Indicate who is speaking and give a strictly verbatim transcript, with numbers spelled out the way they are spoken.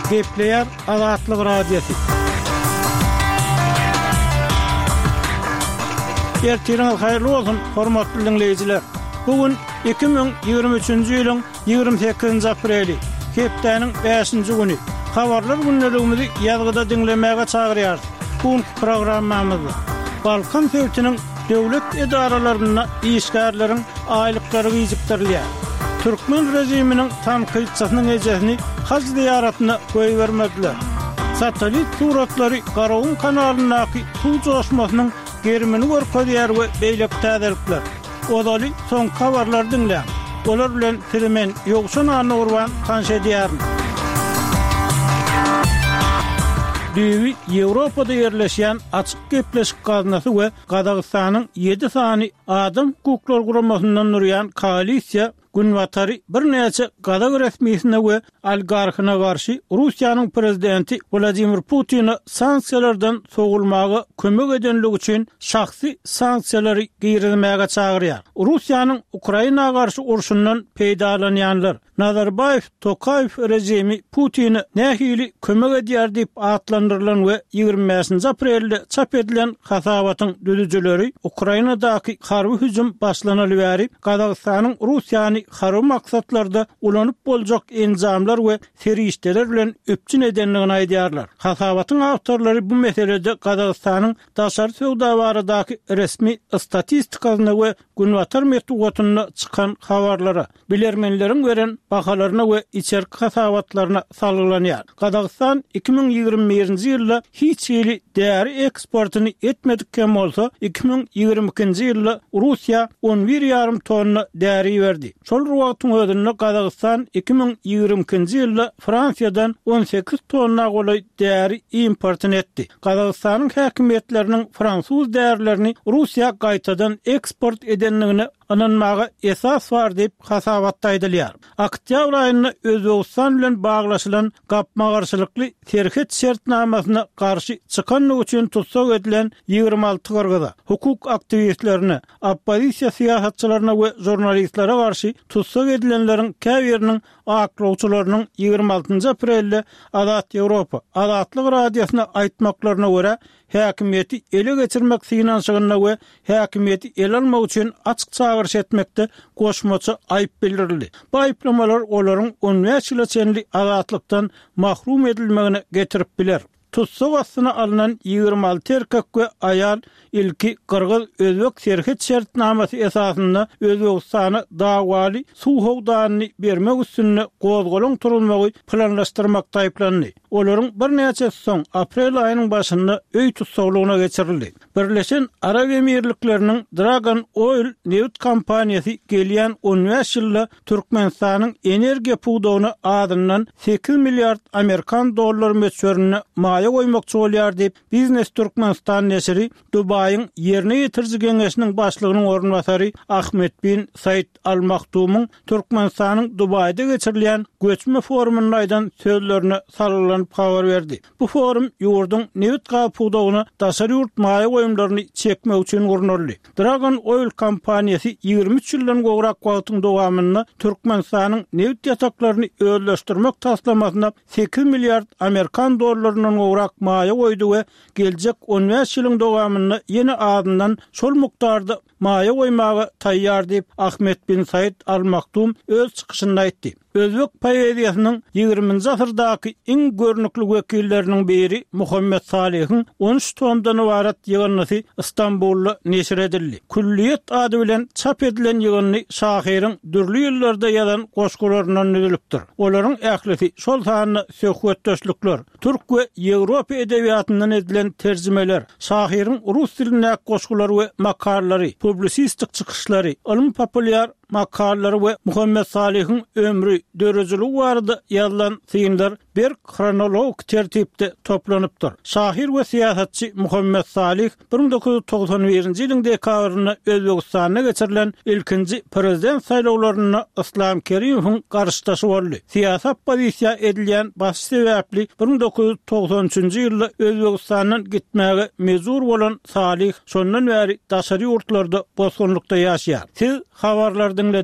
Speaker 1: Gepleyer Azatlyk Radiosu. Ertiňiz haýyrly bolsun, hormatly dinleýijiler. Bugün iki bin ýigirme üçinji ýylyň ýigirme sekizinji apreli, hepdeniň beşinji güni. Habarlar günneligimizi ýazgyda dinlemäge çagyrýar. Bu programmamyzda Balkan Sowetiniň döwlet edaralaryna işgärleriň aýlyklary gijikdirilýär. Türkmen rejiminiň tanqidçisynyň ejesini haj ziyaratına goýbermediler. Satelit suratlary Garawun kanalynaky suw joşmasynyň gerimini görkezýär we beýlek täzelikler. Odaly soň habarlar dinleýär. Olar bilen Türkmen ýogşan anurwan tanş edýär. Düýbi Ýewropada ýerleşýän açyk gepleşik gaznasy we Gazagystanyň ýedi sany adam hukuklar guramasyndan nurýan koalisiýa gün watary bir näçe Gazag resmiýetine we oligarhyna garşy Russiýanyň prezidenti Vladimir Putin sanksiýalardan sogulmagy kömek edenligi üçin şahsy sanksiýalary giyirmäge çagyrýar. Russiýanyň Ukraina garşy urşundan peýdalanýanlar Nazarbayev Tokayev rejimi Putin'i nähili kömek edýär diýip atlandyrılan we ýigirme beşinji aprelde çap edilen hasabatyň düzüjileri Ukrainadaky harby hüjüm başlanaly bäri Gazagystanyň Russiýany harby maksatlarda ulanyp boljak enzamlar we serişdeler bilen öpçün edenligini aýdýarlar. Hasabatyň awtorlary bu meselede Gazagystanyň daşary sowda baradaky resmi statistikasyna we günwatar metdugatyna çykan habarlara, bilermenleriň beren bahalaryna we içerik hasabatlaryna salgılanýar. Gazagystan iki bin ýigirme birinji ýylda hiç ýyly däri eksportyny etmedikken bolsa, iki bin ýigirme ikinji ýylda Russiýa on bir ýarym tonna däri berdi. Şol wagtyň özünde Gazagystan iki bin ýigirme ikinji ýylda Fransiýadan on sekiz tonna goly däri importyn etdi. Gazagystanyň häkimetleriniň fransuz därilerini Russiýa gaýtadan eksport edenligini ananmaga esas var diýip hasabatda aýdylýar. Oktyabr aýyna Özbegistan bilen baglaşylan gapma garşylykly terhet şertnamasyna garşy çykanlyk üçin tutsak edilen ýigirme alty gyrgyza hukuk aktivistlerini, oppozisiýa siýasatçylaryna we jurnalistlere garşy tutsak edilenleriň käbiriniň aklawçylarynyň ýigirme altynjy aprelde Azat Ýewropa, Azatlyk radiosyna aýtmaklaryna görä häkimiýeti ele geçirmek synanşygyna we häkimiýeti el almak üçin açyk çağırış etmekde goşmaçy aýyp bildirildi. Bu aýyplamalar olaryň on beş ýyla çenli azatlykdan mahrum edilmegine getirip biler. Tutsak astyna alynan ýigirme alty erkek we aýal ilki Kyrgyz Özbek serhet şertnamasy esasynda Özbegistany dawaly suw howdanyny bermek üstünde gozgolun turulmagy planlaşdyrmakda aýplandy. Olaryň bir näçe soň aprel aýynyň başynda öý tutsaglygyna geçirildi. Birleşen Arab Emirlikleriniň Dragon Oil neft kompaniýasy gelýän on beş ýylda Türkmenistanyň energiýa puwdawyny adyndan sekiz milliard Amerikan dollary möçberini maýa goýmakçy bolýar diýip Biznes Türkmenistan näşri Dubaýyň ýerine ýetirji geňeşiniň başlygynyň ornwasary Ahmet bin Said Al-Maktumyň Türkmenistanyň Dubaýda geçirilýän göçme forumunyň aýdan sözlerini sarylanyp habar berdi. Bu forum ýurduň neft gaz puwdawyny daşary ýurt maýa goýumlaryny çekmek üçin gurnuldy. Dragon Oil kompaniýasy ýigirme üç ýyldan gowrak wagtyň dowamyny Türkmenistanyň neft ýataklaryny özleşdirmek taslamasyna sekiz milliard Amerikan dollarynyň gowrak maýa goýdy we geljek on beş ýylyň dowamyny ýene adyndan şol mukdarda maýa goýmagy taýýar diýip Ahmet bin Said Al-Maktum öz çykyşynda aýtdy. Özbek poeziýasynyň ýigirminji asyrdaky iň görnükli wekilleriniň biri Muhammed Salihiň on üç tomdan ibaret ýygnysy Istanbulda neşir edildi. Külliýet ady bilen çap edilen ýygny şahyryň dürli ýyllarda ýazan goşgularyndan nüzülipdir. Olaryň ählisi şol sany söhbetdeşlikler, türk we Ýewropa edebiýatyndan edilen terjimeler, şahyryň rus dilindäki goşgulary we makalary, publisistik çykyşlary, ilm populyar makalları we Muhammed Salihiň ömrü dörejiligi barada ýazylan synlar bir kronologik tertipde toplanypdyr. Şahyr we siýasatçy Muhammed Salih bir bin dokuz ýüz togsan birinji ýylyň dekabryna Özbegistana geçirilen ilkinji prezident saýlawlaryna Islom Kerimowyň garşydaşy boldy. Siýasat pozisiýa edilýän baş sebäpli bir bin dokuz ýüz togsan üçinji ýylda Özbegistanyň gitmäge mezur bolan Salih şondan bäri daşary ýurtlarda bosgunlukda ýaşaýar. Siz habarlardan